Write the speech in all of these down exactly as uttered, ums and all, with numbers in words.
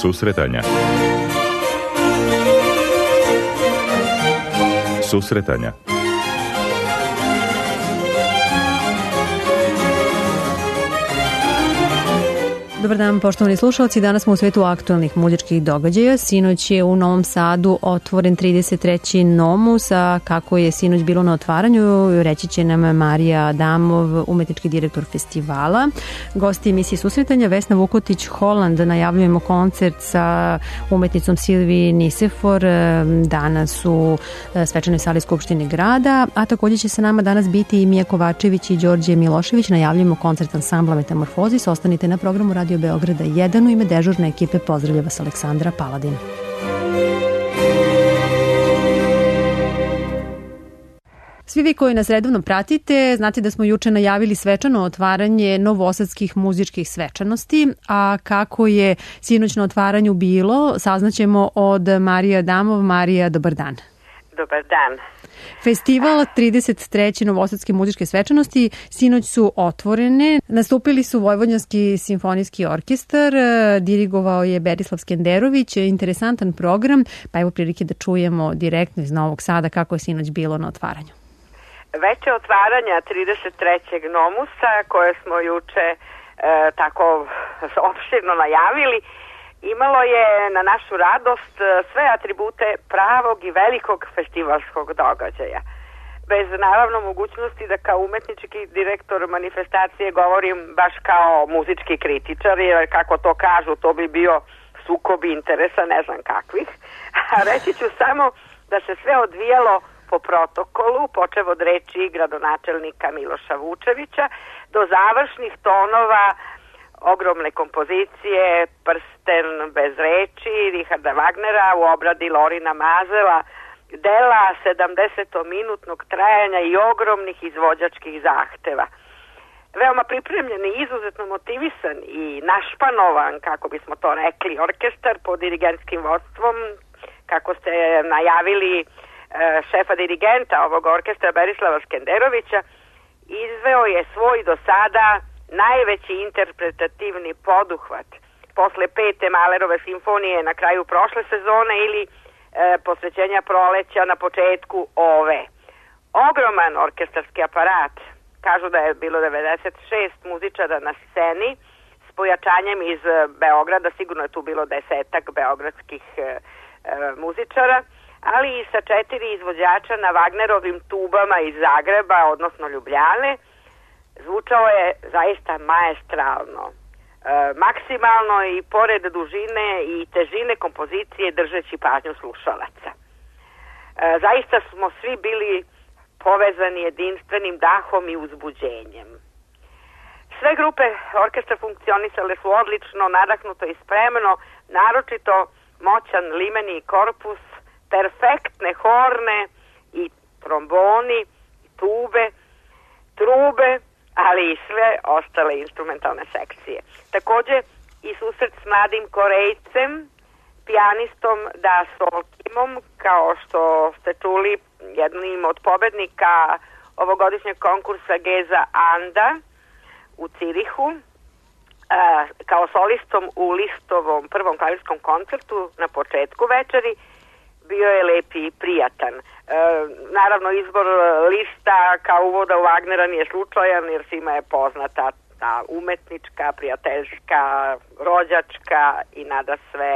Susretanja. Susretanja. Dobar dan, poštovani slušalci. Danas smo u svetu aktualnih muzičkih događaja. Sinoć je u Novom Sadu otvoren trideset treći Nomus, a kako je sinoć bilo na otvaranju, reći će nam Marija Adamov, umetnički direktor festivala. Gosti emisije Susretanja, Vesna Vukotić-Holand. Najavljujemo koncert sa umetnicom Silvi Nisefor danas u svečanoj sali Skupštine grada, a također će sa nama danas biti i Mija Kovačević i Đorđe Milošević. Najavljujemo koncert ansambla Metamorfozis. Ostanite na programu Radio Beograda jedan. U ime dežurne ekipe pozdravlja vas Aleksandra Paladin. Svi vi koji nas redovno pratite, znate da smo juče najavili svečano otvaranje novosadskih muzičkih svečanosti, a kako je sinoć na otvaranju bilo, saznaćemo od Marije Adamov. Marija, dobar dan. Dobar dan. Festival trideset treće Novosadske muzičke svečanosti sinoć su otvorene. Nastupili su Vojvođanski simfonijski orkestar, dirigovao je Berislav Skenderović, interesantan program, pa evo prilike da čujemo direktno iz Novog Sada kako je sinoć bilo na otvaranju. Veče otvaranja trideset trećeg Nomusa, koje smo juče e, tako opširno najavili, imalo je na našu radost sve atribute pravog i velikog festivalskog događaja. Bez naravno mogućnosti da kao umetnički direktor manifestacije govorim baš kao muzički kritičar, jer kako to kažu, to bi bio sukob interesa, ne znam kakvih. A reći ću samo da se sve odvijalo po protokolu, počev od reči gradonačelnika Miloša Vučevića do završnih tonova ogromne kompozicije Prsten bez reči Richarda Wagnera u obradi Lorina Mazela, dela sedamdesetominutnog trajanja i ogromnih izvođačkih zahteva. Veoma pripremljen i izuzetno motivisan i našpanovan, kako bismo to rekli, orkestar pod dirigentskim vodstvom, kako ste najavili, šefa dirigenta ovog orkestra Berislava Skenderovića, izveo je svoj do sada najveći interpretativni poduhvat posle pete Mahlerove simfonije na kraju prošle sezone ili e, posvećenja proleća na početku ove. Ogroman orkestarski aparat, kažu da je bilo devedeset šest muzičara na sceni s pojačanjem iz Beograda, sigurno je tu bilo desetak beogradskih e, e, muzičara, ali i sa četiri izvođača na Wagnerovim tubama iz Zagreba, odnosno Ljubljane. Zvučao je zaista maestralno, e, maksimalno i pored dužine i težine kompozicije držeći pažnju slušalaca. E, zaista smo svi bili povezani jedinstvenim dahom i uzbuđenjem. Sve grupe orkestra funkcionisale su odlično, nadahnuto i spremno, naročito moćan limeni korpus, perfektne horne i tromboni, i tube, trube, ali i sve ostale instrumentalne sekcije. Također i susret s mladim Korejcem, pijanistom Da Solkimom, kao što ste čuli, jednim od pobednika ovogodišnjeg konkursa Geza Anda u Cirihu, kao solistom u Listovom prvom klavirskom koncertu na početku večeri. Bio je lep i prijatan. E, naravno, izbor Lista kao uvoda u Wagnera nije slučajan, jer svima je poznata ta umetnička, prijateljska, rođačka i nada sve e,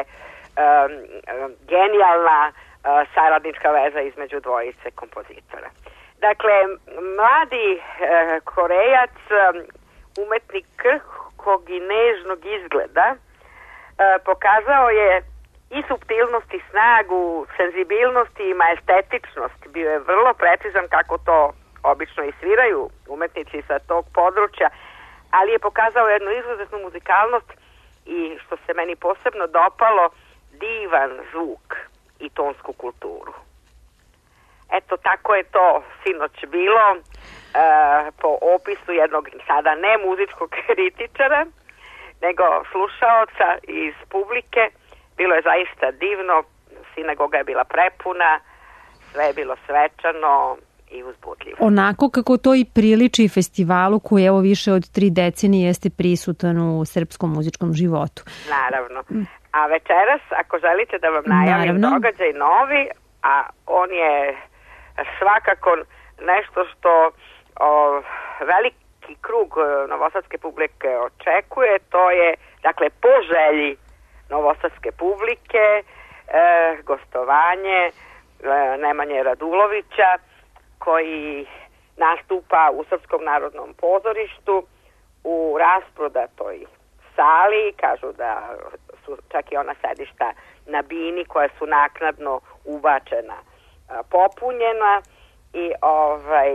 genijalna e, saradnička veza između dvojice kompozitora. Dakle, mladi e, Korejac, umetnik krhkog i nežnog izgleda, e, pokazao je i suptilnost i snagu, senzibilnost i majestetičnost. Bio je vrlo precizan, kako to obično i sviraju umetnici sa tog područja, ali je pokazao jednu izuzetnu muzikalnost i, što se meni posebno dopalo, divan zvuk i tonsku kulturu. Eto, tako je to sinoć bilo, e, po opisu jednog sada ne muzičkog kritičara, nego slušaoca iz publike. Bilo je zaista divno, sinagoga je bila prepuna, sve je bilo svečano i uzbudljiv. Onako kako to i priliči festivalu koji evo više od tri decenije jeste prisutan u srpskom muzičkom životu. Naravno. A večeras, ako želite da vam najavim Naravno. događaj novi, a on je svakako nešto što o, veliki krug novosadske publike očekuje, to je, dakle, po želji novosadske publike, e, gostovanje e, Nemanje Radulovića, koji nastupa u Srpskom narodnom pozorištu u rasprodatoj sali. Kažu da su čak i ona sedišta na bini koja su naknadno ubačena, popunjena i ovaj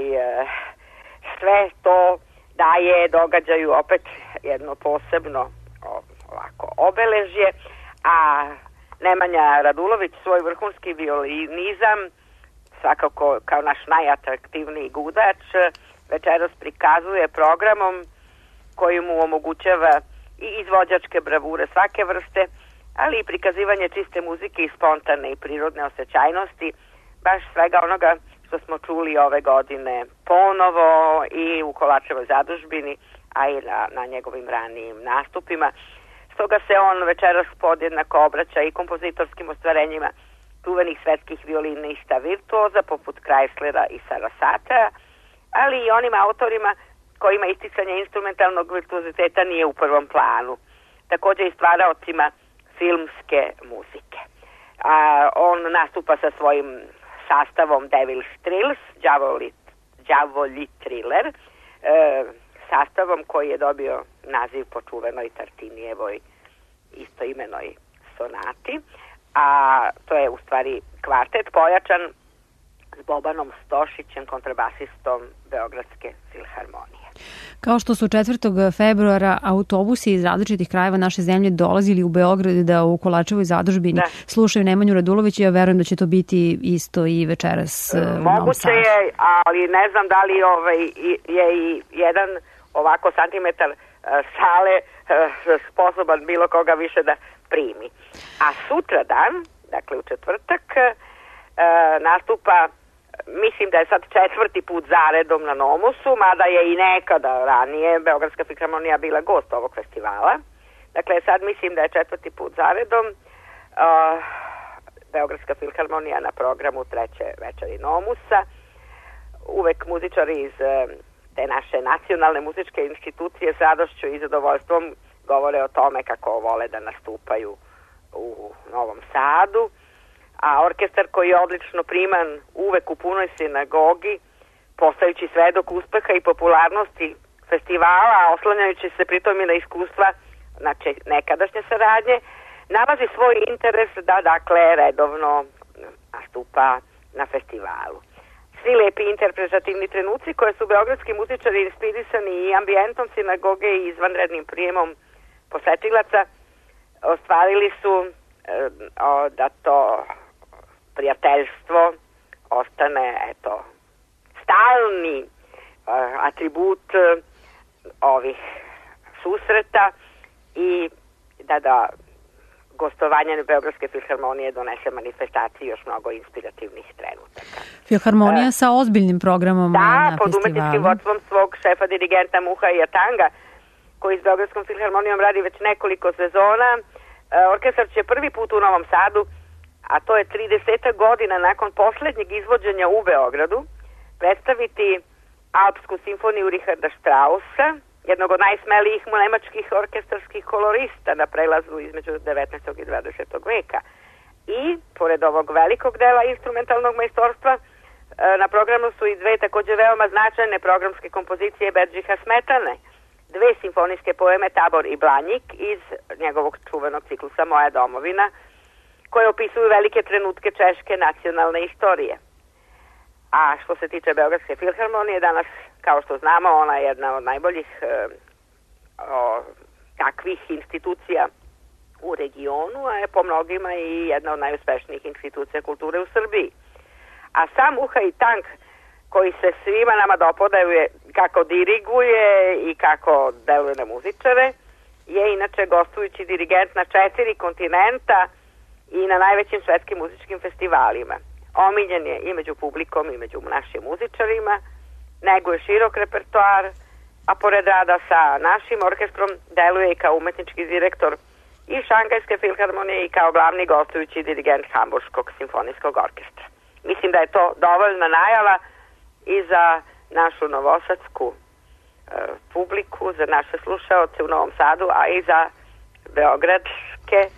sve to daje događaju opet jedno posebno ovako obeležje, a Nemanja Radulović svoj vrhunski violinizam svakako kao naš najatraktivniji gudač večeras prikazuje programom koji mu omogućava i izvođačke bravure svake vrste, ali i prikazivanje čiste muzike i spontane i prirodne osjećajnosti, baš svega onoga što smo čuli ove godine ponovo i u Kolačevoj zadužbini, a i na, na njegovim ranijim nastupima. Stoga se on večeras podjednako obraća i kompozitorskim ostvarenjima čuvenih svetskih violinista virtuoza poput Kreislera i Sarasata, ali i onim autorima kojima isticanje instrumentalnog virtuoziteta nije u prvom planu. Također i stvaraocima filmske muzike. A, on nastupa sa svojim sastavom Devil's Trills, Đavoli, Đavolji Thriller, e, sastavom koji je dobio naziv po čuvenoj Tartinijevoj istoimenoj sonati, a to je u stvari kvartet pojačan s Bobanom Stošićem, kontrabasistom Beogradske filharmonije. Kao što su četvrtog februara autobusi iz različitih krajeva naše zemlje dolazili u Beograd da u Kolačevoj zadužbini da. slušaju Nemanju Radulovića, ja verujem da će to biti isto i večeras. Moguće je, ali ne znam da li ovaj je i jedan ovako santimetar sale sposoban bilo koga više da primi. A sutradan, dakle u četvrtak, nastupa, mislim da je sad četvrti put zaredom na Nomusu, mada je i nekada ranije Beogradska filharmonija bila gost ovog festivala. Dakle, sad mislim da je četvrti put zaredom uh, Beogradska filharmonija na programu treće večeri Nomusa. Uvek muzičari iz uh, te naše nacionalne muzičke institucije s radošću i zadovoljstvom govore o tome kako vole da nastupaju u Novom Sadu. A orkestar koji je odlično priman uvek u punoj sinagogi, postajući svedok uspeha i popularnosti festivala, a oslanjajući se pritom i na iskustva znači nekadašnje saradnje, nalazi svoj interes da dakle redovno nastupa na festivalu. Svi lepi interpretativni trenuci koje su beogradski muzičari inspirisani i ambijentom sinagoge i izvanrednim prijemom posetilaca ostvarili su e, o, da to prijateljstvo ostane eto stalni uh, atribut uh, ovih susreta i da da gostovanje Beogradske filharmonije donese manifestaciji još mnogo inspirativnih trenutaka. Filharmonija uh, sa ozbiljnim programom da, na festivalu. Da, pod umetničkim vodstvom svog šefa dirigenta Muha Jatanga, koji s Beogradskom filharmonijom radi već nekoliko sezona. Uh, orkestar će prvi put u Novom Sadu, a to je trideset godina nakon posljednjeg izvođenja u Beogradu, predstaviti Alpsku simfoniju Richarda Straussa, jednog od najsmelijih nemačkih orkestarskih kolorista na prelazu između devetnaestog i dvadesetog veka. I, pored ovog velikog dela instrumentalnog majstorstva, na programu su i dve također veoma značajne programske kompozicije Bedžiha Smetane, dve simfonijske poeme Tabor i Blanjik iz njegovog čuvenog ciklusa Moja domovina, koje opisuju velike trenutke češke nacionalne istorije. A što se tiče Beogradske filharmonije, danas, kao što znamo, ona je jedna od najboljih e, o, takvih institucija u regionu, a je po mnogima i jedna od najuspešnijih institucija kulture u Srbiji. A sam Muha Jatang, koji se svima nama dopadaju kako diriguje i kako deluje na muzičare, je inače gostujući dirigent na četiri kontinenta i na najvećim svetskim muzičkim festivalima. omiljen je i među publikom i među našim muzičarima, nego je širok repertoar, a pored rada sa našim orkestrom deluje i kao umetnički direktor i Šangajske filharmonije i kao glavni gostujući dirigent Hamburškog simfonijskog orkestra. Mislim da je to dovoljna najava i za našu novosadsku e, publiku, za naše slušaoce u Novom Sadu, a i za beogradske e,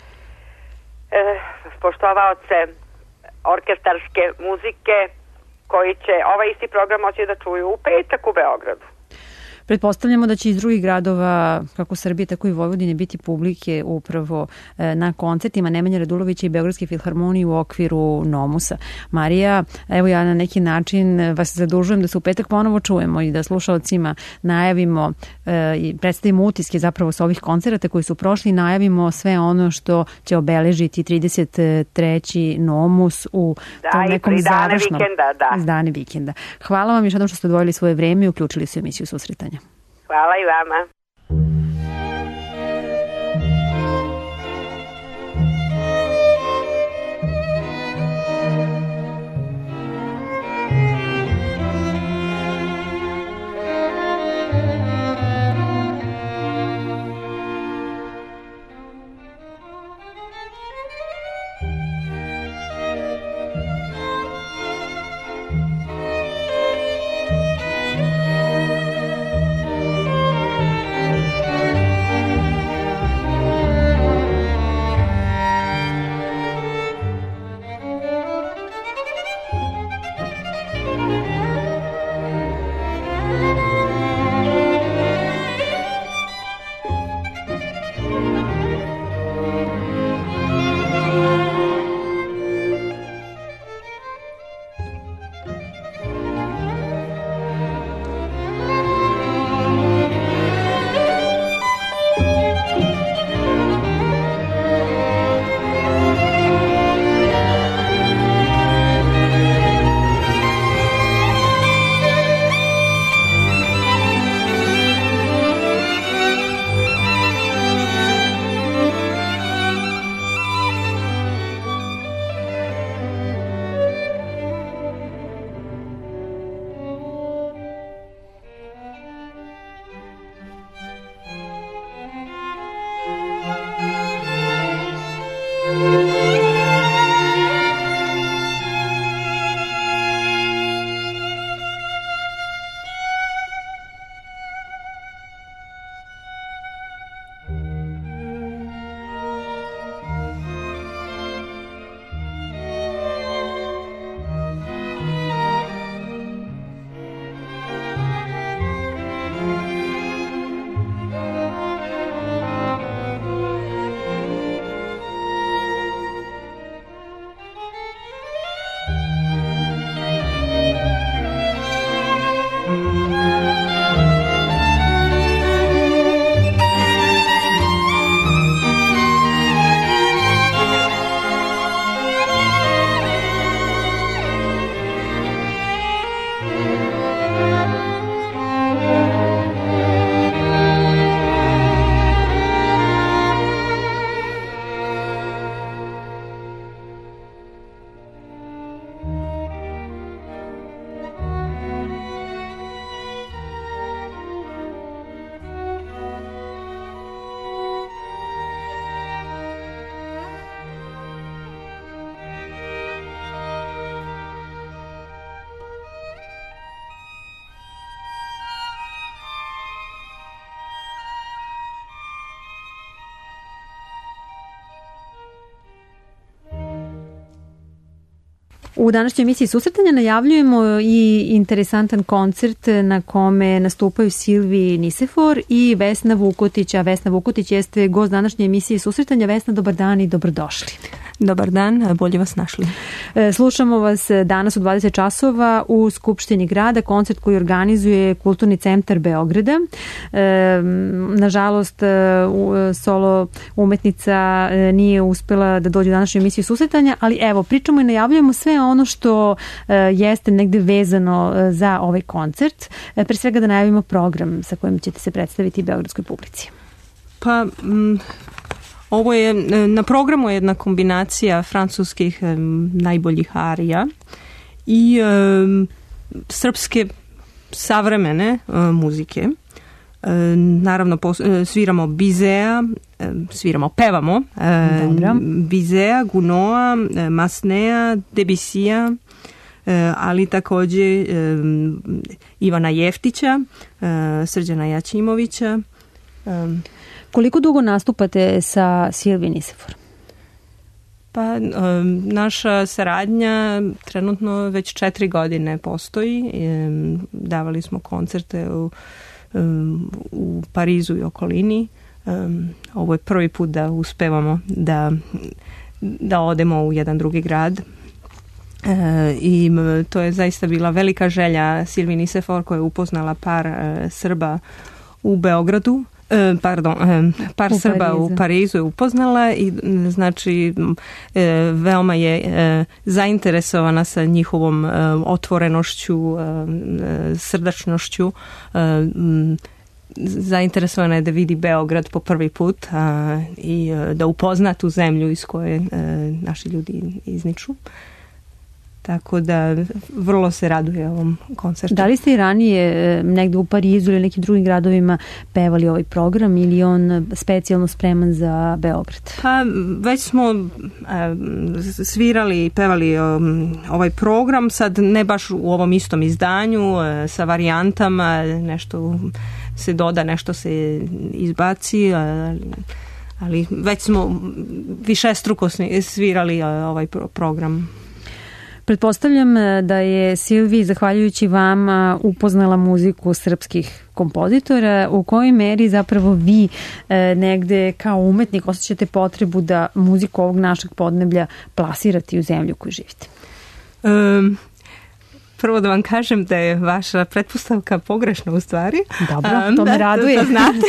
poštovaoce orkestarske muzike koji će ovaj isti program moći da čuju u petak u Beogradu. Pretpostavljamo da će iz drugih gradova, kako Srbije, tako i Vojvodine, biti publike upravo na koncertima Nemanje Radulovića i Beogradske filharmonije u okviru Nomusa. Marija, evo ja na neki način vas zadužujem da se u petak ponovo čujemo i da slušalcima najavimo i predstavimo utiske zapravo sa ovih koncerata koji su prošli i najavimo sve ono što će obeležiti trideset treći Nomus u da, tom nekom završnom vikenda, da. dane vikenda. Hvala vam još jednom što ste odvojili svoje vreme i uključili se u emisiju Susretanja. Hvala i vama. U današnjoj emisiji Susretanja najavljujemo i interesantan koncert na kome nastupaju Silvi Nisefor i Vesna Vukotić, a Vesna Vukotić jeste gost današnje emisije Susretanja. Vesna, dobar dan i dobrodošli. Dobar dan, bolje vas našli. Slušamo vas danas u dvadeset časova u Skupštini grada, koncert koji organizuje Kulturni centar Beograda. Nažalost, solo umetnica nije uspela da dođe u današnju emisiju Susretanja, ali evo, pričamo i najavljujemo sve ono što jeste negde vezano za ovaj koncert. Pre svega da najavimo program sa kojim ćete se predstaviti beogradskoj publici. Pa... Mm... Ovo je, na programu je jedna kombinacija francuskih najboljih arija i e, srpske savremene e, muzike. E, naravno pos, e, sviramo Bizea, e, sviramo, pevamo e, Bizea, Gunoa, e, Masnea, Debisija, e, ali takođe e, Ivana Jeftića, e, Srđana Jačimovića. E, Koliko dugo nastupate sa Silvi Nisefor? Pa e, naša saradnja trenutno već četiri godine postoji. E, davali smo koncerte u u Parizu i okolini. Um, ovo je prvi put da uspevamo da, da odemo u jedan drugi grad. E, i to je zaista bila velika želja Silvi Nisefor koja je upoznala par e, Srba u Beogradu. E, pardon, e, par u Srba Parizu. u Parizu je upoznala i znači e, veoma je e, zainteresovana sa njihovom e, otvorenošću, e, srdačnošću. E, m, zainteresovana je da vidi Beograd po prvi put a, i e, da upozna tu zemlju iz koje e, naši ljudi izniču. Tako da vrlo se raduje ovom koncertu. Da li ste i ranije negde u Parizu ili nekim drugim gradovima pevali ovaj program ili on specijalno spreman za Beograd? Pa već smo e, svirali i pevali um, ovaj program, sad ne baš u ovom istom izdanju, e, sa varijantama, nešto se doda, nešto se izbaci, e, ali već smo višestruko svirali ovaj pro- program. Pretpostavljam da je Silvi, zahvaljujući vama, upoznala muziku srpskih kompozitora. U kojoj meri zapravo vi e, negde kao umetnik osjećate potrebu da muziku ovog našeg podneblja plasirate u zemlju u kojoj živite? Um. Prvo da vam kažem da je vaša pretpostavka pogrešna u stvari. Dobro, to me raduje. Da, da znate.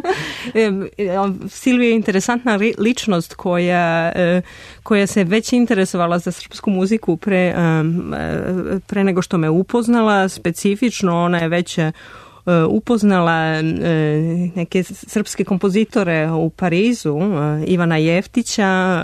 Silvija je interesantna ličnost koja, koja se već interesovala za srpsku muziku pre, pre nego što me upoznala. Specifično ona je već upoznala neke srpske kompozitore u Parizu, Ivana Jeftića,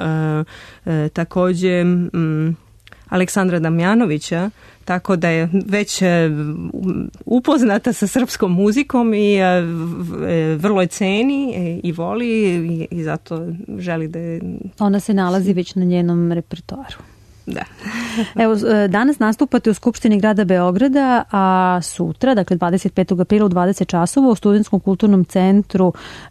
takođe Aleksandra Damjanovića, tako da je već upoznata sa srpskom muzikom i vrlo je ceni i voli i zato želi da je... Ona se nalazi već na njenom repertoaru. Da. Evo, danas nastupate u Skupštini grada Beograda, a sutra, dakle dvadeset petog aprila u dvadeset časova u Studentskom kulturnom centru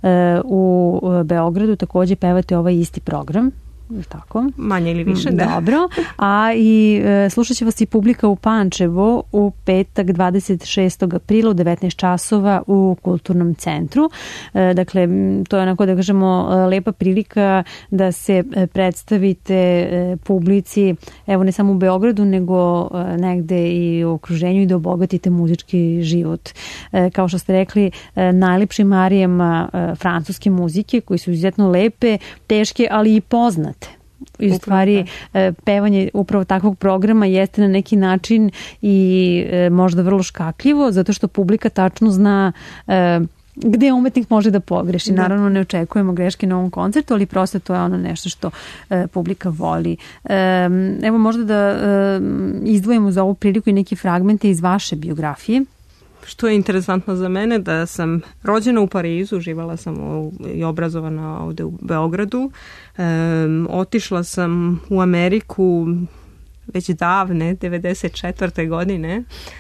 u Beogradu takođe pevate ovaj isti program. Tako. Manje ili više, da. Dobro. A i e, slušat će vas i publika u Pančevo u petak dvadeset šestog aprila u devetnaest časova u Kulturnom centru. E, dakle, to je onako da kažemo lepa prilika da se predstavite e, publici, evo ne samo u Beogradu, nego e, negde i u okruženju i da obogatite muzički život. E, kao što ste rekli, e, najlepšim arijama e, francuske muzike koji su izuzetno lepe, teške, ali i poznate. I u stvari pevanje upravo takvog programa jeste na neki način i možda vrlo škakljivo, zato što publika tačno zna gde umetnik može da pogreši. Da. Naravno ne očekujemo greške na ovom koncertu, ali prosto to je ono nešto što publika voli. Evo možda da izdvojimo za ovu priliku i neki fragmente iz vaše biografije. Što je interesantno za mene, da sam rođena u Parizu, živala sam i obrazovana ovde u Beogradu. E, otišla sam u Ameriku već davne, devedeset četvrte godine.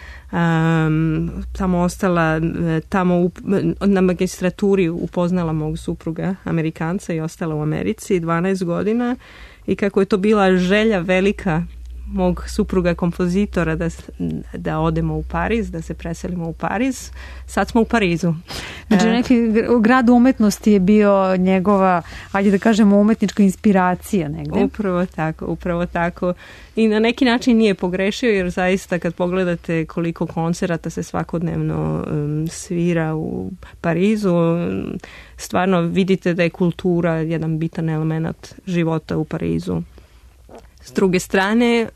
Um, tamo ostala, tamo na magistraturi upoznala mog supruga Amerikanca i ostala u Americi dvanaest godina i kako je to bila želja velika mog supruga kompozitora da, da odemo u Pariz, da se preselimo u Pariz. Sad smo u Parizu. Znači neki grad umetnosti je bio njegova, ajde da kažemo, umetnička inspiracija negde. Upravo tako, upravo tako. I na neki način nije pogrešio, jer zaista kad pogledate koliko koncerata se svakodnevno um, svira u Parizu, um, stvarno vidite da je kultura jedan bitan element života u Parizu. S druge strane,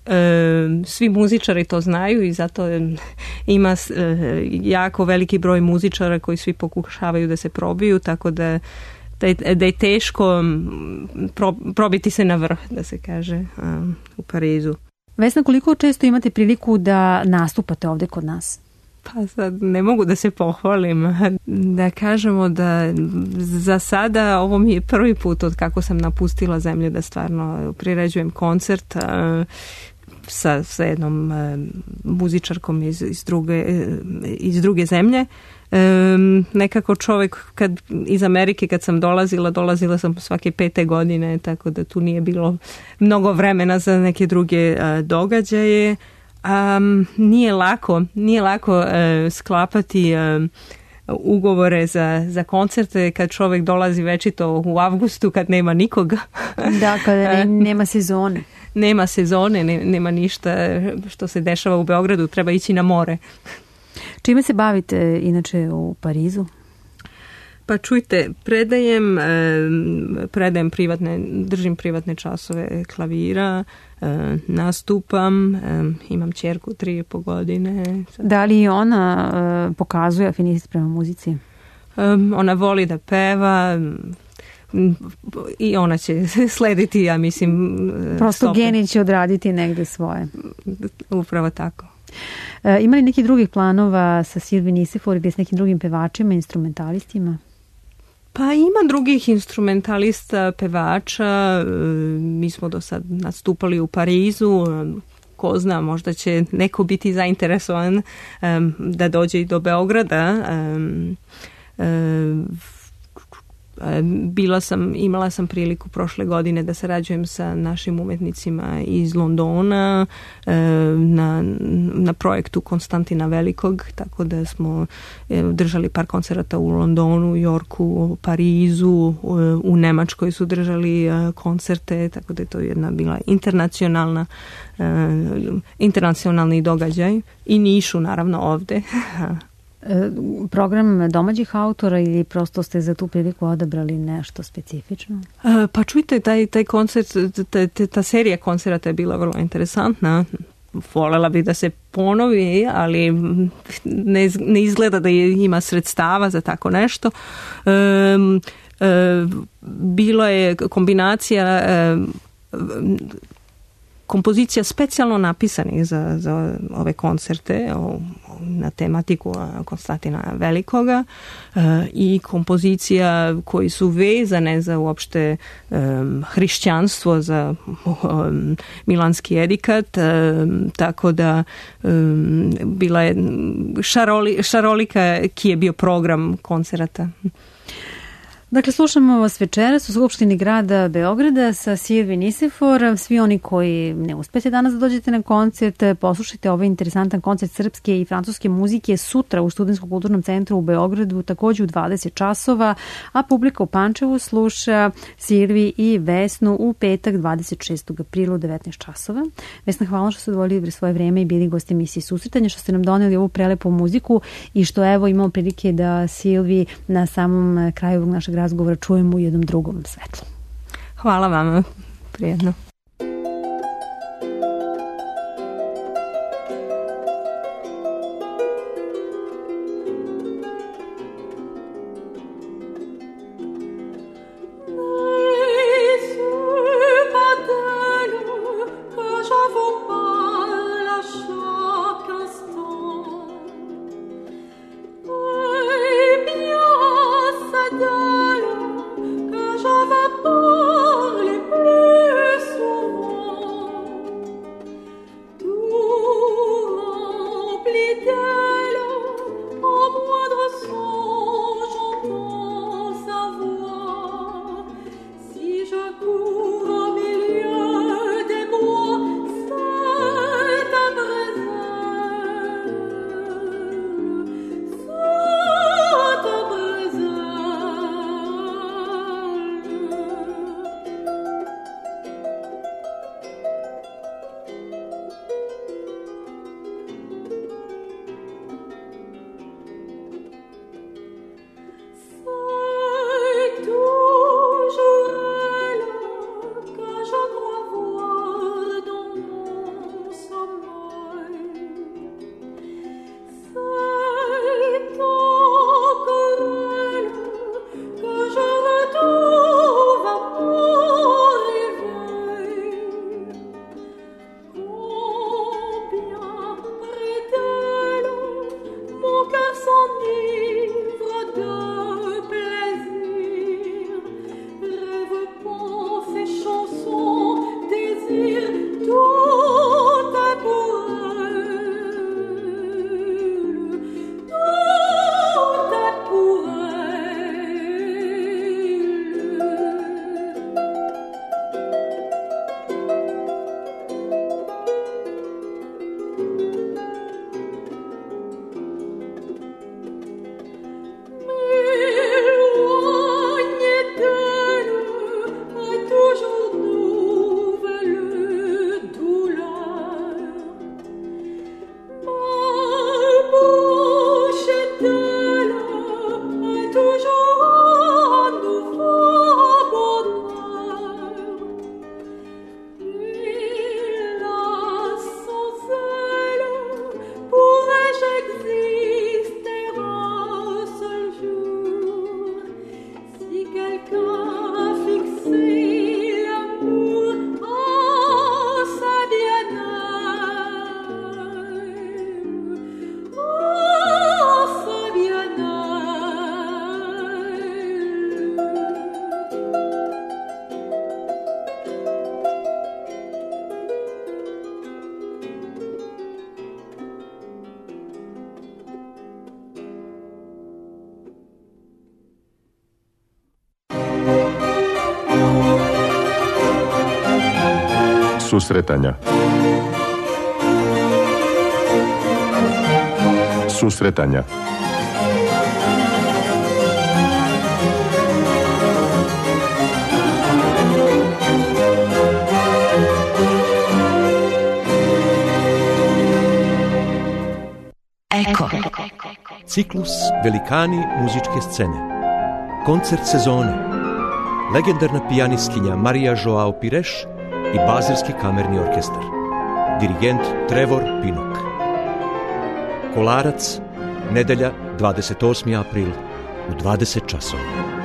svi muzičari to znaju i zato ima jako veliki broj muzičara koji svi pokušavaju da se probiju, tako da da je, da je teško pro, probiti se na vrh, da se kaže, u Parizu. Vesna, koliko često imate priliku da nastupate ovde kod nas? Pa sad ne mogu da se pohvalim. Da kažemo da za sada ovo mi je prvi put od kako sam napustila zemlju da stvarno priređujem koncert sa, sa jednom muzičarkom iz, iz, druge, iz druge zemlje. Um, nekako čovjek kad, iz Amerike kad sam dolazila, dolazila sam svake pete godine, tako da tu nije bilo mnogo vremena za neke druge uh, događaje. Um, nije lako, nije lako uh, sklapati uh, ugovore za, za koncerte kad čovjek dolazi večito u avgustu kad nema nikoga. Da, kada ne, nema sezone. Nema sezone, ne, nema ništa što se dešava u Beogradu, treba ići na more. Čime se bavite inače u Parizu? Pa čujte, predajem, predajem privatne, držim privatne časove klavira, nastupam, imam ćerku tri i po godine. Da li ona pokazuje afinitet prema muzici? Ona voli da peva i ona će slediti, ja mislim... Prosto stope. geni će odraditi negde svoje. Upravo tako. E, ima li nekih drugih planova sa Sylvie Nicephore ili s nekim drugim pevačima, instrumentalistima? Pa ima drugih instrumentalista, pevača. Mi smo do sad nastupali u Parizu. Ko zna, možda će neko biti zainteresovan um, da dođe i do Beograda. Um, um, Bila sam, imala sam priliku prošle godine da sarađujem sa našim umetnicima iz Londona na, na projektu Konstantina Velikog, tako da smo držali par koncerata u Londonu, Yorku, Parizu, u Nemačkoj su držali koncerte, tako da je to jedna bila internacionalna internacionalni događaj i Nišu naravno ovde. Program domaćih autora ili prosto ste za tu priliku odabrali nešto specifično? Pa čujte, taj, taj koncert, ta, ta serija koncerata je bila vrlo interesantna. Volela bih da se ponovi, ali ne, ne izgleda da je, ima sredstava za tako nešto. Um, um, bilo je kombinacija um, kompozicija specijalno napisanih za, za ove koncerte o, na tematiku Konstantina Velikoga e, i kompozicija koji su vezane za uopšte e, hrišćanstvo, za um, milanski edikat, e, tako da e, bila je šaroli, šarolika ki je bio program koncerata. Dakle, slušamo vas večeras u Skupštini grada Beograda sa Sylvie Nicephore. Svi oni koji ne uspete danas da dođete na koncert, poslušajte ovaj interesantan koncert srpske i francuske muzike sutra u Studentskom kulturnom centru u Beogradu, takođe u dvadeset časova, a publika u Pančevu sluša Sylvie i Vesnu u petak dvadeset šestog aprila u devetnaest časova. Vesna, hvala što ste odvojili svoje vreme i bili gosti emisije Susretanje, što ste nam doneli ovu prelepu muziku i što evo imamo prilike da Sylvie na samom kraju našeg razgovora čujemo u jednom drugom svetlu. Hvala vama, prijedno. Pour les plus Susretanja. Susretanja. Eko. Ciklus Velikani muzičke scene. Koncert sezone. Legendarna pijanistkinja Marija Joao Pires i Bazilski kamerni orkestar. Dirigent Trevor Pinnock. Kolarac, nedelja dvadeset osmi april u dvadeset časova.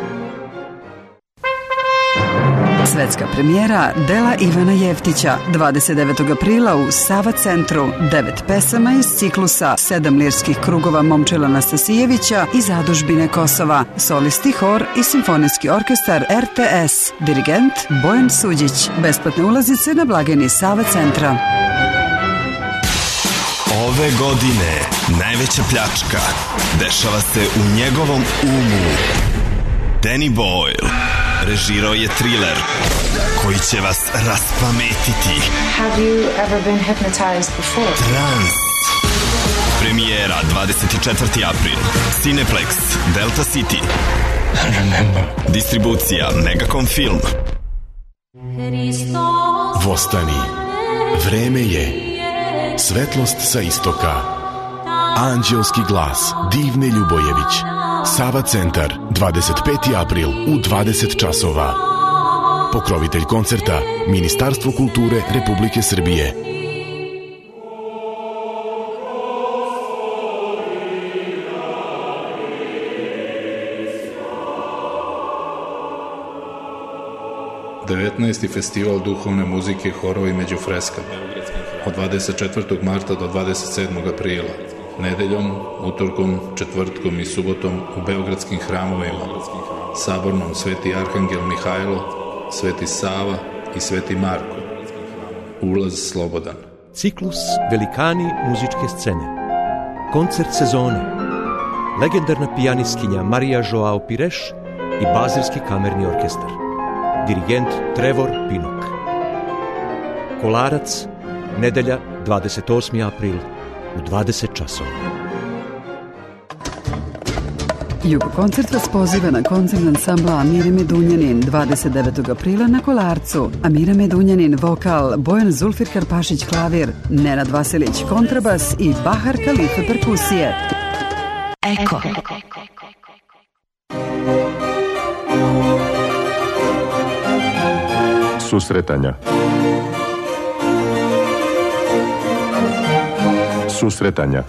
Svetska premijera dela Ivana Jeftića dvadeset devetog aprila u Sava centru. Devet pesama iz ciklusa Sedam lirskih krugova Momčila Nastasijevića i Zadužbine Kosova. Solisti hor i simfonijski orkestar R T S. Dirigent Bojan Suđić. Besplatne ulazice na blagajni Sava centra. Ove godine najveća pljačka dešava se u njegovom umu. Danny Boyle režirao je thriller koji će vas raspametiti. Have you ever been hypnotized before? Trans. Premijera dvadeset četvrti april. Cineplex, Delta City. Remember. Distribucija Megacom Film. Vostani. Vreme je. Svetlost sa istoka. Anđelski glas Divne Ljubojević. Sava centar, dvadeset peti april u dvadeset časova. Pokrovitelj koncerta Ministarstvo kulture Republike Srbije. devetnaesti festival duhovne muzike, horova i među freskama od dvadeset četvrtog marta do dvadeset sedmog aprila, nedeljom, utorkom, četvrtkom i subotom u beogradskim hramovima, Sabornom Sveti Arhangel Mihajlo, Sveti Sava i Sveti Marko. Ulaz slobodan. Ciklus Velikani muzičke scene. Koncert sezone. Legendarna pijanistkinja Marija Joao Pires i Bazilski kamerni orkestar. Dirigent Trevor Pinnock. Kolarac, nedelja dvadeset osmi april u dvadeset časova. Jugo koncert vas poziva na koncert ansambla Amire Medunjanin dvadeset devetog aprila na Kolarcu. Amira Medunjanin vokal, Bojan Zulfir Karpašić klavir, Nenad Vasilić kontrabas i Bahar Kalife perkusije. Eko. Susretanja. Susretanja.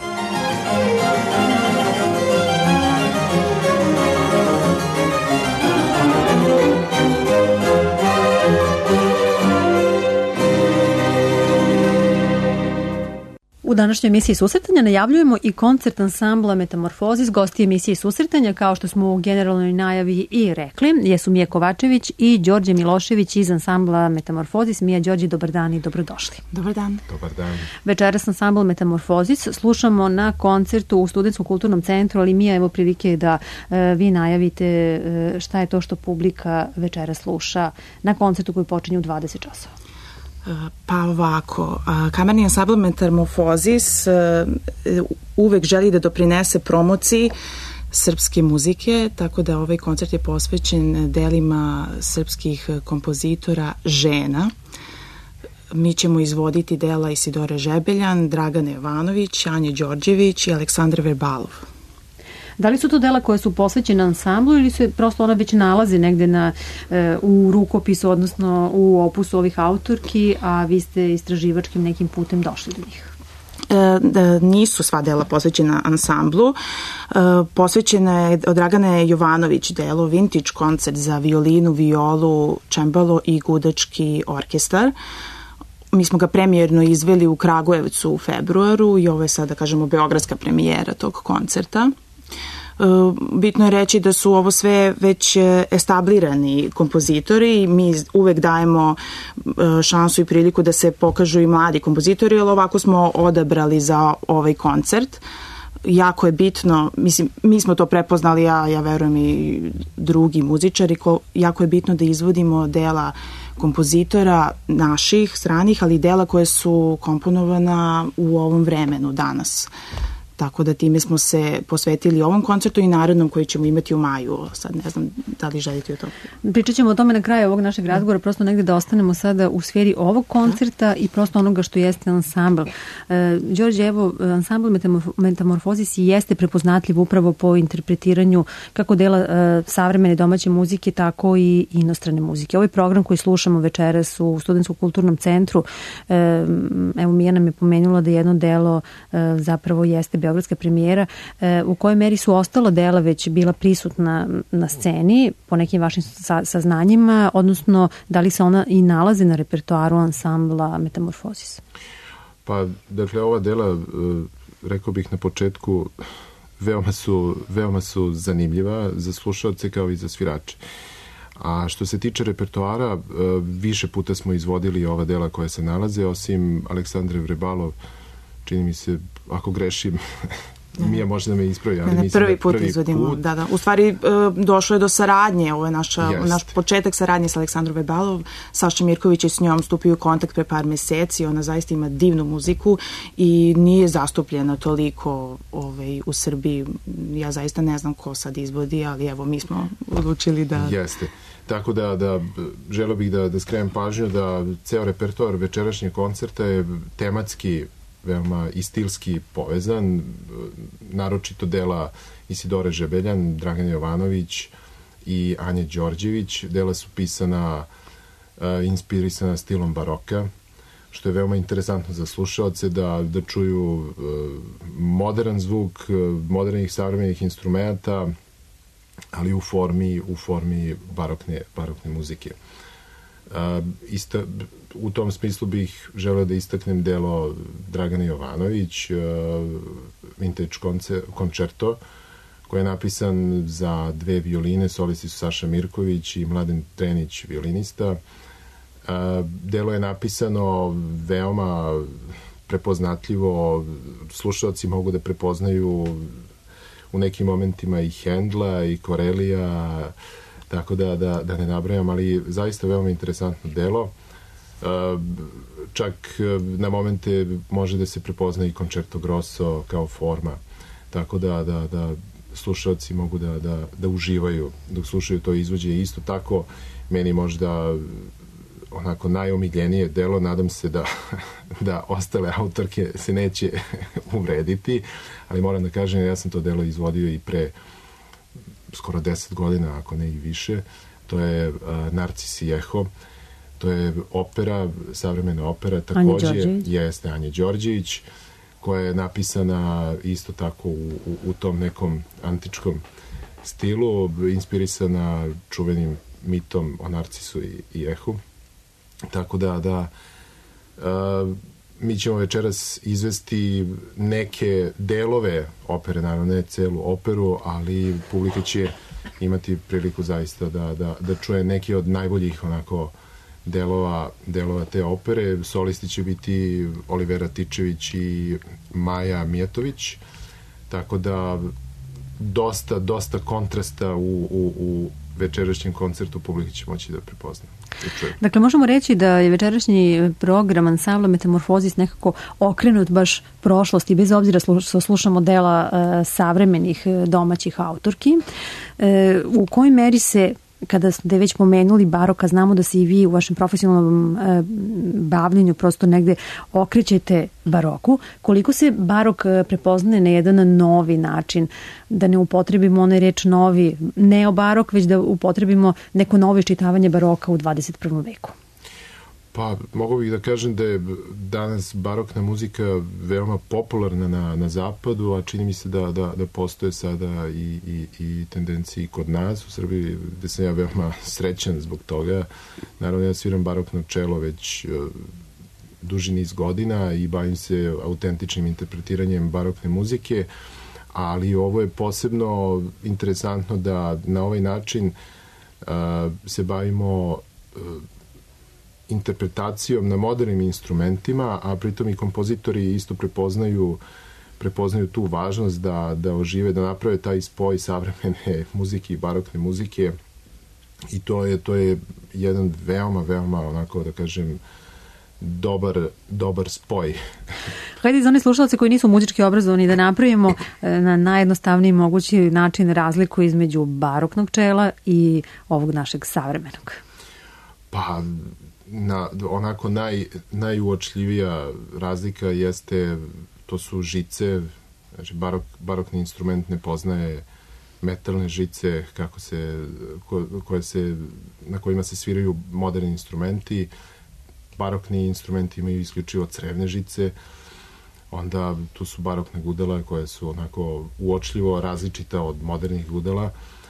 U današnjoj emisiji Susretanja najavljujemo i koncert ansambla Metamorfozis. Gosti emisije Susretanja, kao što smo u generalnoj najavi i rekli, jesu Mija Kovačević i Đorđe Milošević iz ansambla Metamorfozis. Mija, Đorđe, dobar dan i dobrodošli. Dobar dan. Dobar dan. Večeras ansambl Metamorfozis slušamo na koncertu u Studentskom kulturnom centru, ali Mija, evo prilike da e, vi najavite e, šta je to što publika večeras sluša na koncertu koji počinje u dvadeset časova. Pa ovako, kamerni ansambl Metamorfozis uvek želi da doprinese promociji srpske muzike, tako da ovaj koncert je posvećen delima srpskih kompozitora žena. Mi ćemo izvoditi dela Isidore Žebeljan, Dragane Jovanović, Anje Đorđević i Aleksandra Verbalov. Da li su to dela koje su posvećene ansamblu ili se prosto ona već nalazi negde na, e, u rukopisu, odnosno u opusu ovih autorki, a vi ste istraživačkim nekim putem došli do njih? E, nisu sva dela posvećena ansamblu. E, posvećena je od Dragane Jovanović delo Vintage koncert za violinu, violu, čembalo i gudački orkestar. Mi smo ga premijerno izveli u Kragujevcu u februaru i ovo je sada, kažemo, beogradska premijera tog koncerta. Bitno je reći da su ovo sve već establirani kompozitori i mi uvek dajemo šansu i priliku da se pokažu i mladi kompozitori, jer ovako smo odabrali za ovaj koncert. jako je bitno, mislim, mi smo to prepoznali, ja, ja verujem i drugi muzičari, ko, jako je bitno da izvodimo dela kompozitora naših, stranih, ali i dela koje su komponovana u ovom vremenu danas. Tako da time smo se posvetili ovom koncertu i narodnom koji ćemo imati u maju. Sad ne znam da li želite o tome. Pričat ćemo o tome na kraju ovog našeg razgovora, prosto negde da ostanemo sada u sferi ovog koncerta i prosto onoga što jeste ansambl. E, Đorđe, evo, ansambl Metamorfozis jeste prepoznatljiv upravo po interpretiranju kako dela e, savremene domaće muzike, tako i inostrane muzike. Ovaj program koji slušamo večeras u Studentskom kulturnom centru, e, evo Mija nam je pomenula da jedno delo e, zapravo jeste beogradska premijera, e, u kojoj meri su ostala dela već bila prisutna na sceni, po nekim vašim sa, saznanjima, odnosno da li se ona i nalaze na repertoaru ansambla Metamorfozis? Pa, dakle, ova dela, rekao bih na početku, veoma su, veoma su zanimljiva za slušalce kao i za svirače. A što se tiče repertoara, više puta smo izvodili ova dela koja se nalaze, osim Aleksandre Vrebalov, čini mi se, ako grešim, Mija može da me ispravi, ali ne, ne, mislim prvi da put prvi izvodimo. put. Da, da. U stvari, došlo je do saradnje, ovo je naša, Jest. naš početak saradnje sa Aleksandrom Vebalov. Saša Mirković je s njom stupio u kontakt pre par meseci, ona zaista ima divnu muziku i nije zastupljena toliko ovaj, u Srbiji. Ja zaista ne znam ko sad izvodi, ali evo, mi smo odlučili da... Jeste. Tako da, da želeo bih da, da skrenem pažnju da ceo repertoar večerašnjeg koncerta je tematski veoma i stilski povezan, naročito dela Isidore Žebeljan, Dragan Jovanović i Anje Đorđević. Dela su pisana, uh, inspirisana stilom baroka, što je veoma interesantno za slušalce da, da čuju uh, modern zvuk, uh, modernih savremenih instrumenta, ali u formi, u formi barokne, barokne muzike. Uh, ista, u tom smislu bih želeo da istaknem delo Dragana Jovanović, uh, Vintage Concerto, koji je napisan za dve violine, solisti su Saša Mirković i Mladen Trenić, violinista. Uh, delo je napisano veoma prepoznatljivo, slušalci mogu da prepoznaju u nekim momentima i Hendla i Korelija, tako da, da, da ne nabrajam, ali zaista veoma interesantno delo. Čak na momente može da se prepozna i Concerto Grosso kao forma, tako da, da, da slušalci mogu da, da, da uživaju dok slušaju to izvođenje. Isto tako, meni možda onako najomiljenije delo, nadam se da, da ostale autorke se neće uvrediti, ali moram da kažem, ja sam to delo izvodio i pre skoro deset godina, ako ne i više. To je uh, Narcis i Eho. To je opera, savremena opera, takođe jeste Anje Đorđević, koja je napisana isto tako u, u, u tom nekom antičkom stilu, inspirisana čuvenim mitom o Narcisu i, i Ehu. Tako da, da uh, mi ćemo večeras izvesti neke delove opere, naravno ne celu operu, ali publika će imati priliku zaista da, da, da čuje neki od najboljih onako delova, delova te opere. Solisti će biti Olivera Tičević i Maja Mijatović, tako da dosta, dosta kontrasta u, u, u večerašnjem koncertu publika će moći da prepozna. Dakle, možemo reći da je večerašnji program ansambla Metamorfozis nekako okrenut baš prošlosti, bez obzira što slušamo dela uh, savremenih domaćih autorki. Uh, u kojoj meri se, kada ste već pomenuli barok, a znamo da se i vi u vašem profesionalnom e, bavljenju prosto negde okrećete baroku, koliko se barok prepoznaje na jedan novi način, da ne upotrebimo onaj reč novi neobarok, već da upotrebimo neko novo iščitavanje baroka u dvadeset prvom veku? Pa, mogu bih da kažem da je danas barokna muzika veoma popularna na, na zapadu, a čini mi se da, da, da postoje sada i, i, i tendencije kod nas u Srbiji, gde sam ja veoma srećan zbog toga. Naravno, ja sviram barokno čelo već uh, duži niz godina i bavim se autentičnim interpretiranjem barokne muzike, ali ovo je posebno interesantno da na ovaj način uh, se bavimo uh, interpretacijom na modernim instrumentima, a pritom i kompozitori isto prepoznaju prepoznaju tu važnost da, da ožive, da naprave taj spoj savremene muzike i barokne muzike i to je, to je jedan veoma, veoma onako da kažem dobar, dobar spoj. Hajde za one slušalce koji nisu muzički obrazovani da napravimo na najjednostavniji mogući način razliku između baroknog čela i ovog našeg savremenog. Pa na, onako naj, najuočljivija razlika jeste, to su žice, znači barok, barokni instrument ne poznaje metalne žice kako se, ko, koje se, na kojima se sviraju moderni instrumenti. Barokni instrumenti imaju isključivo crevne žice, onda tu su barokne gudala koje su onako uočljivo različita od modernih gudala,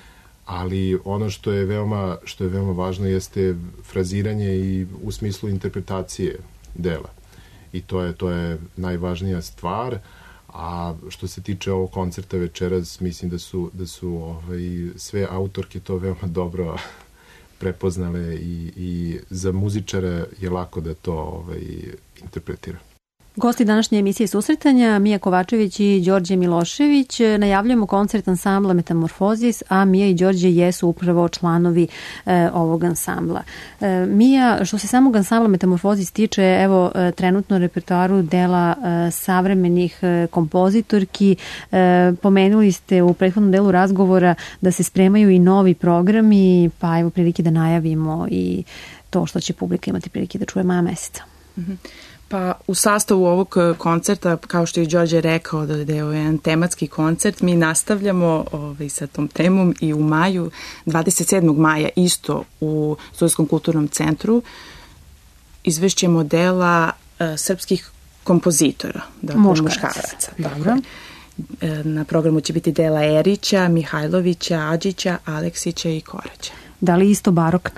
ali ono što je veoma, što je veoma važno jeste fraziranje i u smislu interpretacije dela. I to je, to je najvažnija stvar, a što se tiče ovog koncerta večeras, mislim da su, da su ovaj, sve autorke to veoma dobro prepoznale i, i za muzičara je lako da to ovaj, interpretira. Gosti današnje emisije Susretanja, Mija Kovačević i Đorđe Milošević. Najavljujemo koncert ansambla Metamorfozis, a Mija i Đorđe jesu upravo članovi e, ovog ansambla. E, Mija, što se samog ansambla Metamorfozis tiče, evo, e, trenutno repertoaru dela e, savremenih e, kompozitorki, e, pomenuli ste u prethodnom delu razgovora da se spremaju i novi programi, pa evo prilike da najavimo i to što će publika imati prilike da čuje maja meseca. Mm-hmm. Pa u sastavu ovog koncerta, kao što je Đorđe rekao da je ovo jedan tematski koncert, mi nastavljamo ovaj, sa tom temom i u maju, dvadeset sedmog maja isto u Studijskom kulturnom centru izvešćemo dela uh, srpskih kompozitora, dakle muškaraca. Dakle, na programu će biti dela Erića, Mihajlovića, Adžića, Aleksića i Koraća. Da li isto barokna?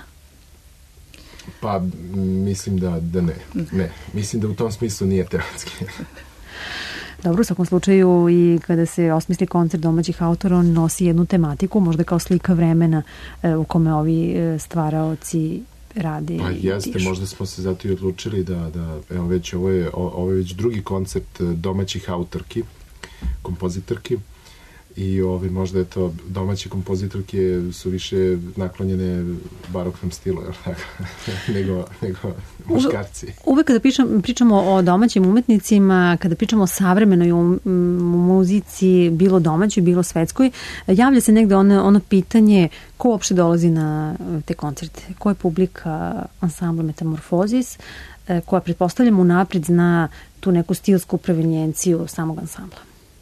Pa mislim da, da ne. ne. Mislim da u tom smislu nije tematski. Dobro, u svakom slučaju i kada se osmisli koncert domaćih autora, on nosi jednu tematiku, možda kao slika vremena u kome ovi stvaraoci rade. Pa jeste, možda smo se zato i odlučili da, da evo već ovo je, ovo je već drugi koncert domaćih autorki, kompozitorki. I ovaj, možda je to domaće kompozitorke su više naklonjene baroknom stilu, nego, nego muškarci. Uvek kada pričam, pričamo o domaćim umetnicima, kada pričamo o savremenoj um, muzici, bilo domaćoj, bilo svetskoj, javlja se negde ono, ono pitanje ko uopšte dolazi na te koncerte, ko je publika ansambla Metamorfozis, koja pretpostavljamo unapred zna tu neku stilsku prevenjenciju samog ansambla.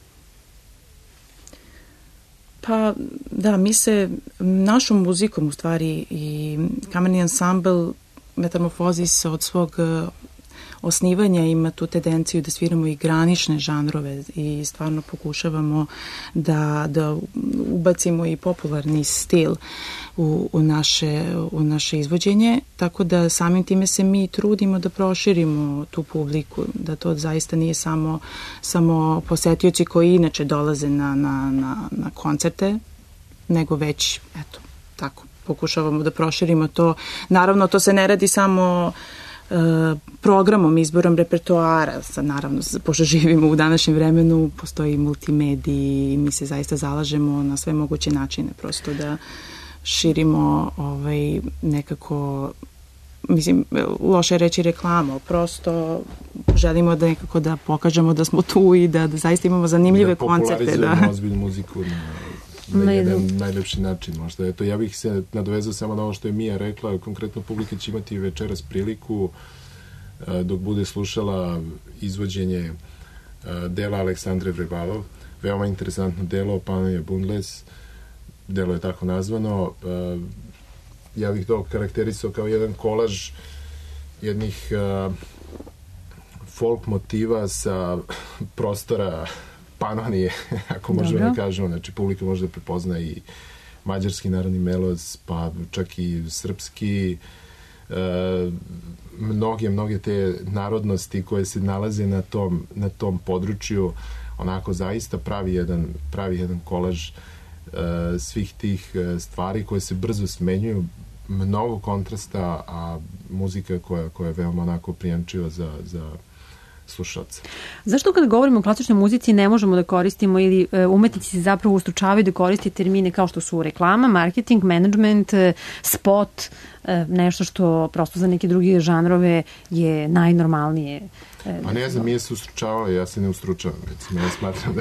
Pa da, mi se našom muzikom u stvari i kamerni ansambl Metamorfozis od svog osnivanja ima tu tendenciju da sviramo i granične žanrove i stvarno pokušavamo da, da ubacimo i popularni stil u, u, naše, u naše izvođenje, tako da samim time se mi trudimo da proširimo tu publiku, da to zaista nije samo, samo posetioci koji inače dolaze na, na, na, na koncerte, nego već, eto, tako, pokušavamo da proširimo to. Naravno, to se ne radi samo programom, izborom repertoara, sad naravno, pošto živimo u današnjem vremenu, postoji multimediji i mi se zaista zalažemo na sve moguće načine, prosto da širimo ovaj, nekako, mislim, loše reći reklama, prosto želimo da nekako da pokažemo da smo tu i da, da zaista imamo zanimljive da koncerte. Da popularizujemo ozbiljnu muziku na na jedan najlepši način možda. Eto, ja bih se nadovezao samo na ovo što je Mija rekla, konkretno publika će imati večeras priliku dok bude slušala izvođenje dela Aleksandre Vrebalov, veoma interesantno delo, Panuje Bundles, delo je tako nazvano. Ja bih to karakterisao kao jedan kolaž jednih folk motiva sa prostora Panonije, ako možemo da kažemo. Znači, publika može da prepozna i mađarski narodni meloz, pa čak i srpski, e, mnoge, mnoge te narodnosti koje se nalaze na tom, na tom području, onako zaista pravi jedan, pravi jedan kolaž e, svih tih stvari koje se brzo smenjuju, mnogo kontrasta, a muzika koja, koja je veoma onako prijančiva za, za slušalca. Zašto kada govorimo o klasičnoj muzici ne možemo da koristimo ili umetnici se zapravo ustručavaju da koriste termine kao što su reklama, marketing, management, spot, nešto što prosto za neke druge žanrove je najnormalnije? Pa ne znam, mi je se ustručavali, ja se ne ustručavam, recimo, ja smatram da...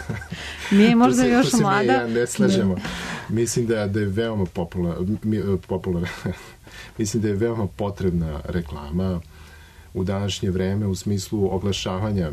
Mi je možda se, još mlada. Mi ja ne slažemo. Mislim da, da je veoma popularna, popularna mislim da je veoma potrebna reklama u današnje vreme u smislu oglašavanja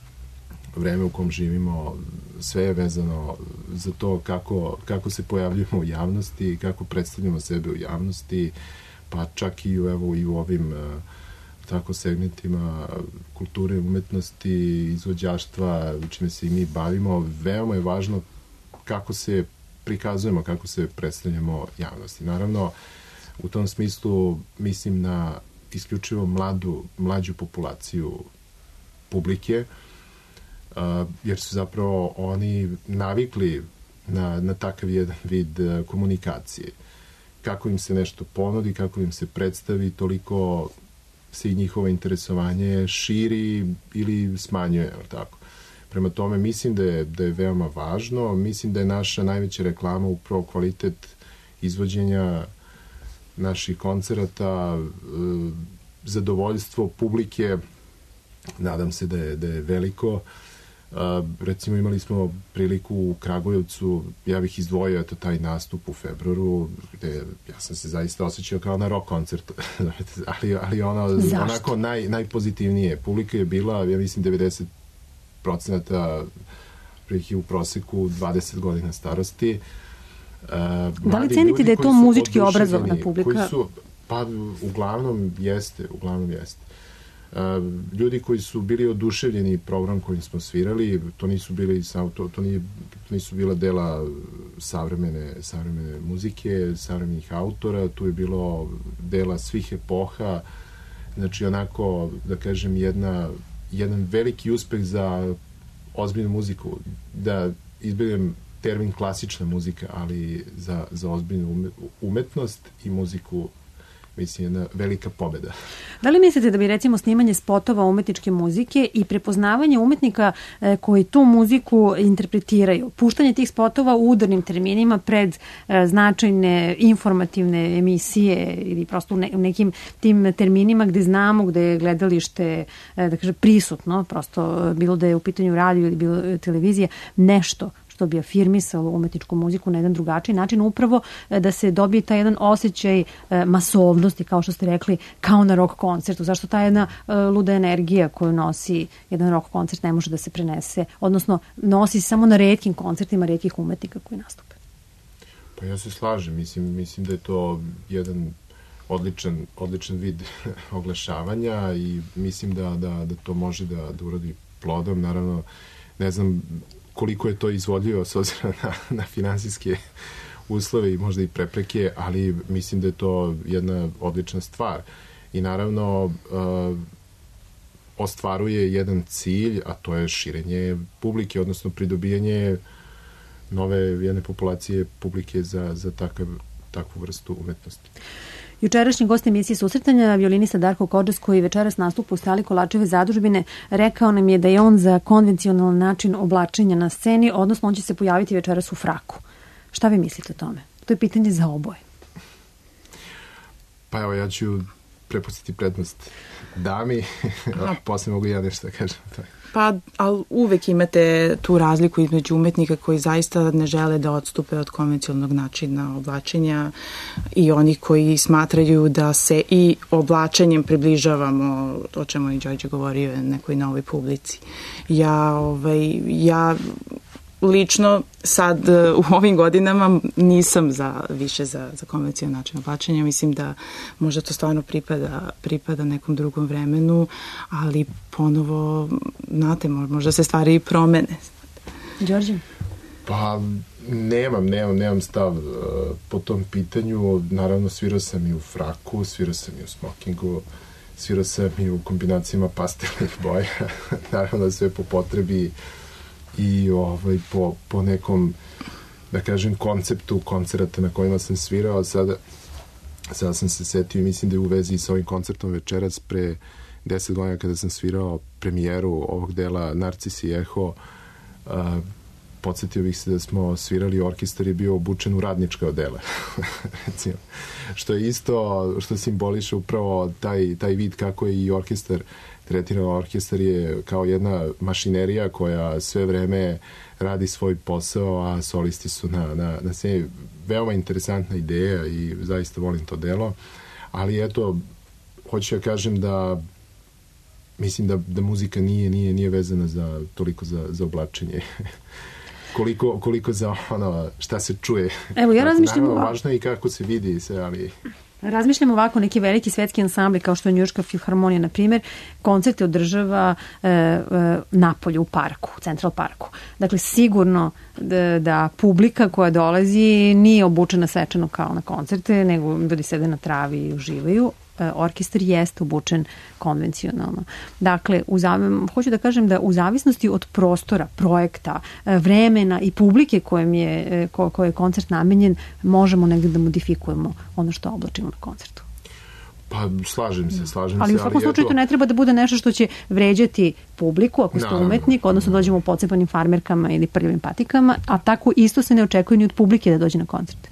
vreme u kom živimo, sve je vezano za to kako, kako se pojavljujemo u javnosti, kako predstavljamo sebe u javnosti, pa čak i u, evo, i u ovim tako segmentima kulture, umetnosti, izvođaštva, čime se i mi bavimo. Veoma je važno kako se prikazujemo, kako se predstavljamo javnosti. Naravno, u tom smislu mislim na isključivo mladu, mlađu populaciju publike, uh, jer su zapravo oni navikli na, na takav jedan vid uh, komunikacije. Kako im se nešto ponudi, kako im se predstavi, toliko se i njihovo interesovanje širi ili smanjuje, tako. Prema tome, mislim da je, da je veoma važno. Mislim da je naša najveća reklama upravo kvalitet izvođenja naših koncerata, zadovoljstvo publike, nadam se da je, da je veliko. Recimo, imali smo priliku u Kragujevcu, ja bih izdvojio eto taj nastup u februaru, gde ja sam se zaista osjećao kao na rock koncertu, ali, ali ono, onako naj, najpozitivnije. Publika je bila, ja mislim, devedeset procenata prilike u proseku dvadeset godina starosti. Uh, da li cenite da je to muzički obrazovna publika? Koji su, pa uglavnom jeste, uglavnom jeste. Uh, ljudi koji su bili oduševljeni program kojim smo svirali, to nisu bili to, to, nije, to nisu bila dela savremene, savremene muzike, savremenih autora, tu je bilo dela svih epoha, znači onako, da kažem, jedna, jedan veliki uspeh za ozbiljnu muziku, da izbegnem termin klasična muzika, ali za, za ozbiljnu umetnost i muziku, mislim, jedna velika pobeda. Da li mislite da bi, recimo, snimanje spotova umetničke muzike i prepoznavanje umetnika e, koji tu muziku interpretiraju, puštanje tih spotova u udarnim terminima pred e, značajne informativne emisije ili prosto u, ne, u nekim tim terminima gde znamo, gde je gledalište e, da kaže, prisutno, prosto bilo da je u pitanju radio ili bilo televizija, nešto što bi afirmisalo umetničku muziku na jedan drugačiji način, upravo da se dobije taj jedan osjećaj masovnosti, kao što ste rekli, kao na rock koncertu. Zašto ta jedna luda energija koju nosi jedan rock koncert ne može da se prenese, odnosno nosi samo na retkim koncertima retkih umetnika koji nastupe? Pa ja se slažem, mislim, mislim da je to jedan odličan, odličan vid oglašavanja i mislim da, da, da to može da, da uradi plodom. Naravno, ne znam koliko je to izvodljivo s obzirom na, na finansijske uslove i možda i prepreke, ali mislim da je to jedna odlična stvar. I naravno uh, ostvaruje jedan cilj, a to je širenje publike, odnosno pridobijanje nove jedne populacije publike za, za takav, takvu vrstu umetnosti. Jučerašnji gost emisije Susretanja, violinista Darko Kodžas, koji večeras nastupa u sali Kolačeve zadužbine, rekao nam je da je on za konvencionalan način oblačenja na sceni, odnosno on će se pojaviti večeras u fraku. Šta vi mislite o tome? To je pitanje za oboje. Pa evo, ja ću prepustiti prednost dami, a posle mogu ja nešto da kažem. Pa, ali uvek imate tu razliku između umetnika koji zaista ne žele da odstupe od konvencionalnog načina oblačenja i onih koji smatraju da se i oblačenjem približavamo, o čemu i Đorđe govorio, nekoj novoj publici. Ja, ovaj, ja lično sad u ovim godinama nisam za, više za, za konvencionalni način oblačenja. Mislim da možda to stvarno pripada, pripada nekom drugom vremenu, ali ponovo, znate, možda se stvari i promene. Đorđe? Pa nemam, nemam, nemam stav uh, po tom pitanju. Naravno, svirao sam i u fraku, svirao sam i u smokingu, svirao sam i u kombinacijama pastelnih boja. Naravno, sve po potrebi i ovaj, po, po nekom, da kažem, konceptu koncerata na kojima sam svirao. Sada, sada sam se setio i mislim da je u vezi sa ovim koncertom večeras pre deset godina kada sam svirao premijeru ovog dela Narcis i Eho, a, podsjetio bih se da smo svirali, orkestar je bio obučen u radničke odele. Recimo, što je isto, što simboliše upravo taj, taj vid kako je i orkestar tretiran. Orkestar je kao jedna mašinerija koja sve vreme radi svoj posao, a solisti su na, na, na sve. Veoma interesantna ideja i zaista volim to delo, ali eto, hoću ja kažem da mislim da, da muzika nije, nije, nije vezana za, toliko za, za oblačenje. koliko, koliko za ono, šta se čuje. Evo, ja razmišljam... Naravno, važno je i kako se vidi sve, ali... Razmišljam ovako, neki veliki svetski ansambli kao što je Njujorška filharmonija, na primjer, koncerte održava e, e, napolje u parku, u Central parku. Dakle, sigurno da, da publika koja dolazi nije obučena svečano kao na koncerte, nego ljudi sede na travi i uživaju. Orkestar jeste obučen konvencionalno. Dakle, u zav... hoću da kažem da u zavisnosti od prostora, projekta, vremena i publike kojem je, ko, koje je koncert namenjen, možemo negde da modifikujemo ono što oblačimo na koncertu. Pa slažem se, slažem ali se. U svakom ali slučaju to ne treba da bude nešto što će vređati publiku, ako ste no, umetnik, odnosno dođemo u pocepanim farmerkama ili prljavim patikama, a tako isto se ne očekuje ni od publike da dođe na koncert.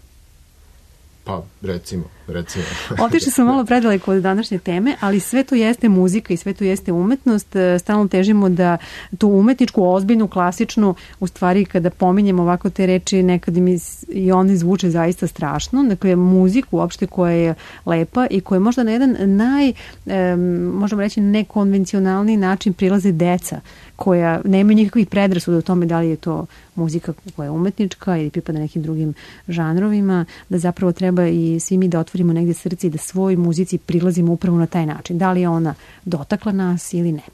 Pa, recimo, recimo. Otišli smo malo predaleko od današnje teme, ali sve to jeste muzika i sve to jeste umetnost. Stalno težimo da tu umetničku, ozbiljnu, klasičnu, u stvari kada pominjemo ovako te reči, nekad mi i oni zvuče zaista strašno. Dakle, muziku uopšte koja je lepa i koja je možda na jedan naj, e, možemo reći, nekonvencionalni način prilaze deca, koja nemaju nikakvih predrasuda o tome da li je to muzika koja je umetnička ili pripada nekim drugim žanrovima, da zapravo treba i svi mi da otvorimo negde srce i da svoj muzici prilazimo upravo na taj način. Da li je ona dotakla nas ili ne.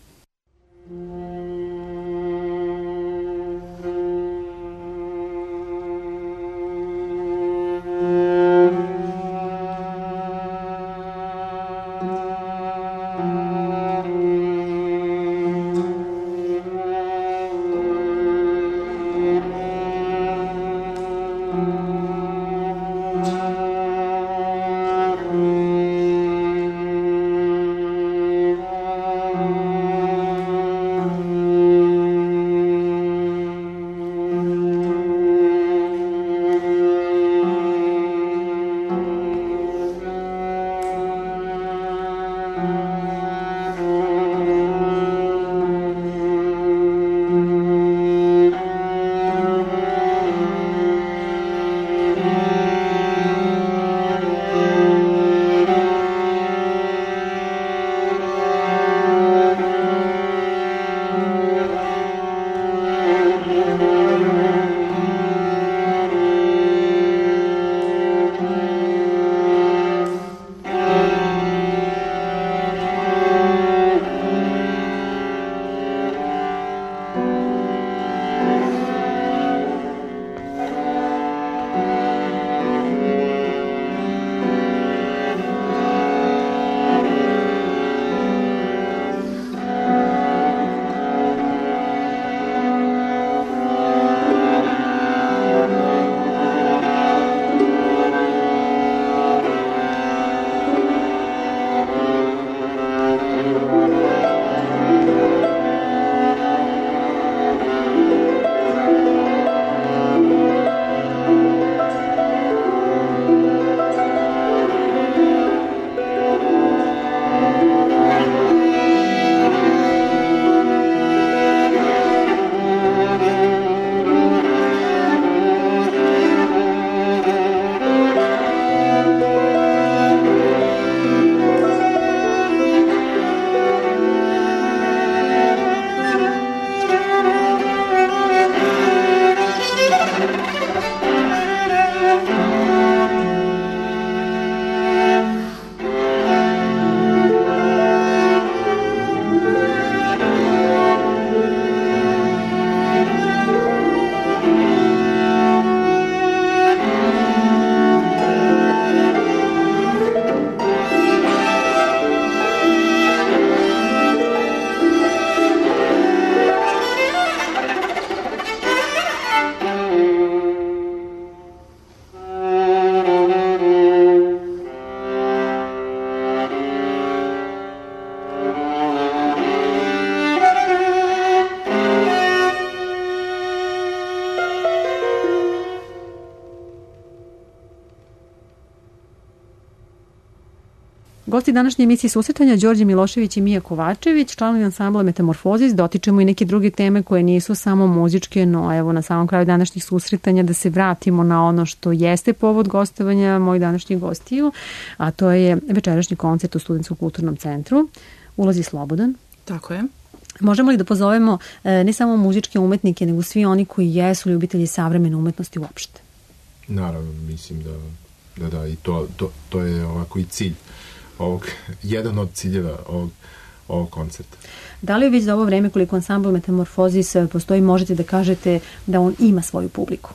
Gosti današnje emisije Susretanja Đorđe Milošević i Mija Kovačević, članovi ansambla Metamorfozis. Dotičemo i neke druge teme koje nisu samo muzičke, no evo na samom kraju današnjih susretanja da se vratimo na ono što jeste povod gostovanja mojih današnjih gostiju, a to je večerašnji koncert u Studentskom kulturnom centru. Ulazi slobodan. Tako je. Možemo li da pozovemo ne samo muzičke umetnike, nego svi oni koji jesu ljubitelji savremene umetnosti uopšte? Naravno, mislim da da, da i to, to, to je ovako i cilj ovog, jedan od ciljeva ovog, ovog koncerta. Da li već za ovo vreme koliko ansambl Metamorfozis postoji, možete da kažete da on ima svoju publiku?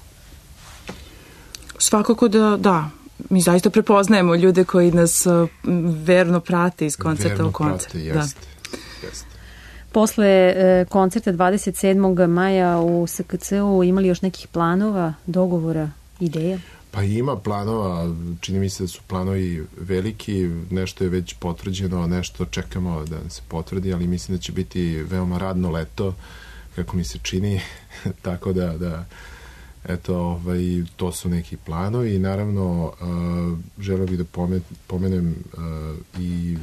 Svakako da, da. Mi zaista prepoznajemo ljude koji nas verno prate iz koncerta verno u koncert. Verno prate, jeste. Da. Jeste. Posle e, koncerta dvadeset sedmog maja u S K C-u imali još nekih planova, dogovora, ideja? Pa ima planova, čini mi se da su planovi veliki, nešto je već potvrđeno, nešto čekamo da se potvrdi, ali mislim da će biti veoma radno leto, kako mi se čini, tako da, da eto, ovaj, to su neki planovi i naravno uh, želeo bih da pomenem uh, i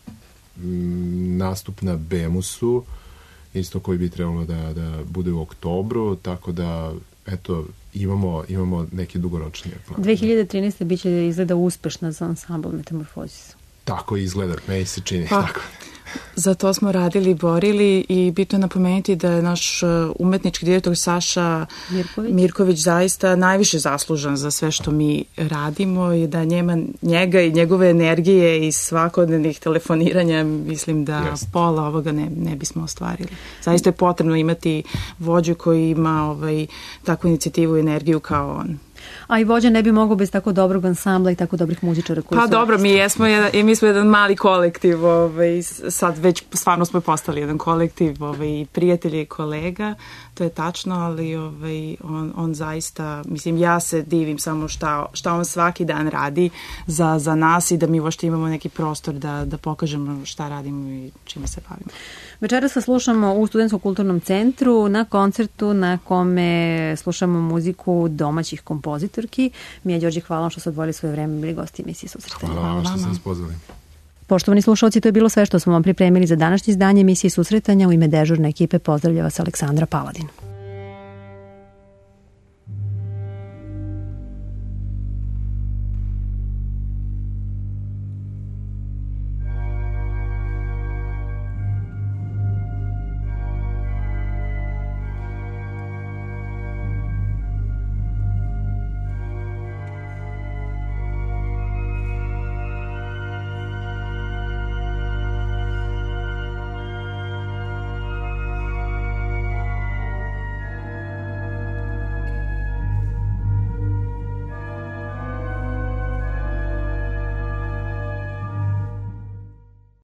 m, nastup na Bemusu, isto koji bi trebalo da, da bude u oktobru, tako da eto, imamo, imamo neke dugoročnije plane. dve hiljade trinaeste biće izgleda uspešna za ansambl Metamorfozis. Tako izgleda, meni se čini. Pa, tako. Za to smo radili, borili i bitno je napomenuti da je naš umetnički direktor Saša Mirković, Mirković zaista najviše zaslužan za sve što mi radimo i da njema, njega i njegove energije i svakodnevnih telefoniranja mislim da Jest. pola ovoga ne, ne bismo ostvarili. Zaista je potrebno imati vođu koji ima ovaj, takvu inicijativu i energiju kao on. A i vođa ne bi mogao bez tako dobrog ansambla i tako dobrih muzičara koji pa su... Pa dobro, mi jesmo jedan, i mi smo jedan mali kolektiv, ovaj, sad već stvarno smo postali jedan kolektiv, ovaj, prijatelja i kolega, to je tačno, ali ovaj, on, on zaista, mislim, ja se divim samo šta, šta on svaki dan radi za, za nas i da mi uopšte imamo neki prostor da, da pokažemo šta radimo i čime se bavimo. Večeras se slušamo u Studentskom kulturnom centru na koncertu na kome slušamo muziku domaćih kompozitorki. Mija, Đorđe, hvala vam što ste odvojili svoje vreme, bili gosti emisije Susretanja. Hvala vam što ste nas pozvali. Poštovani slušalci, to je bilo sve što smo vam pripremili za današnje izdanje emisije Susretanja. U ime dežurne ekipe pozdravlja vas Aleksandra Paladin.